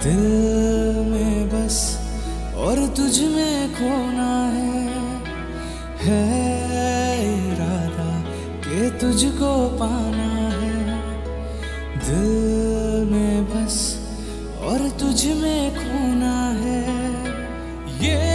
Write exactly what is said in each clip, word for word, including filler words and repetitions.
दिल में बस और तुझ में खोना है है इरादा कि तुझको पाना है। दिल में बस और तुझ में खोना है। ये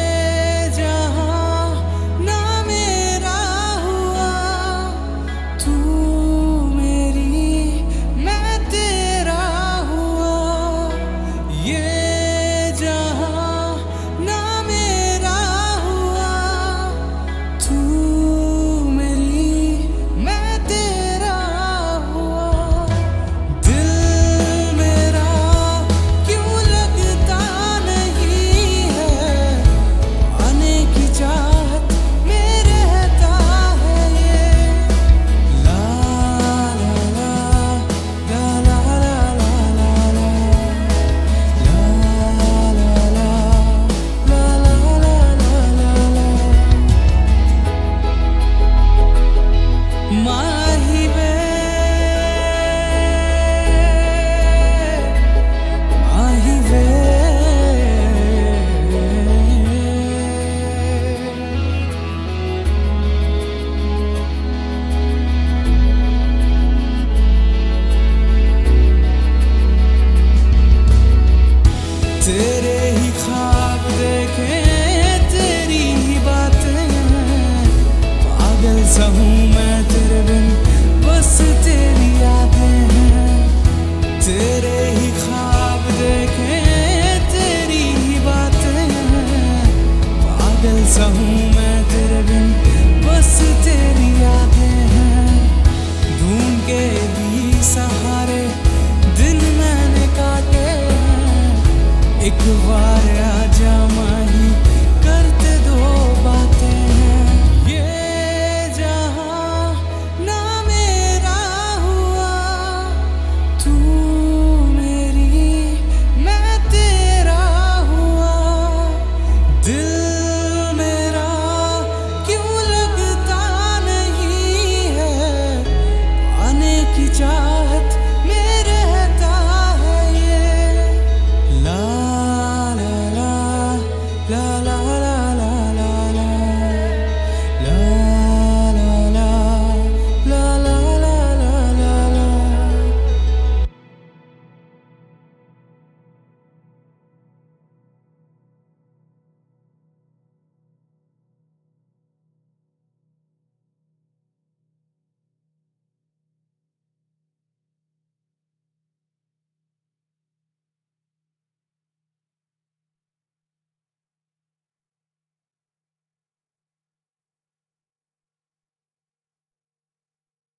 तेरे ही ख्वाब देखे तेरी ही बातें, पागल सा हूँ मैं तेरे बिन बस तेरी यादें हैं। तेरे ही ख्वाब देखे तेरी ही बातें, पागल सा हूँ मैं तेरे बिन बस तेरी यादें हैं। ढूंढ के भी सहारे दिन मैंने काटे, एक बार आजा माही करते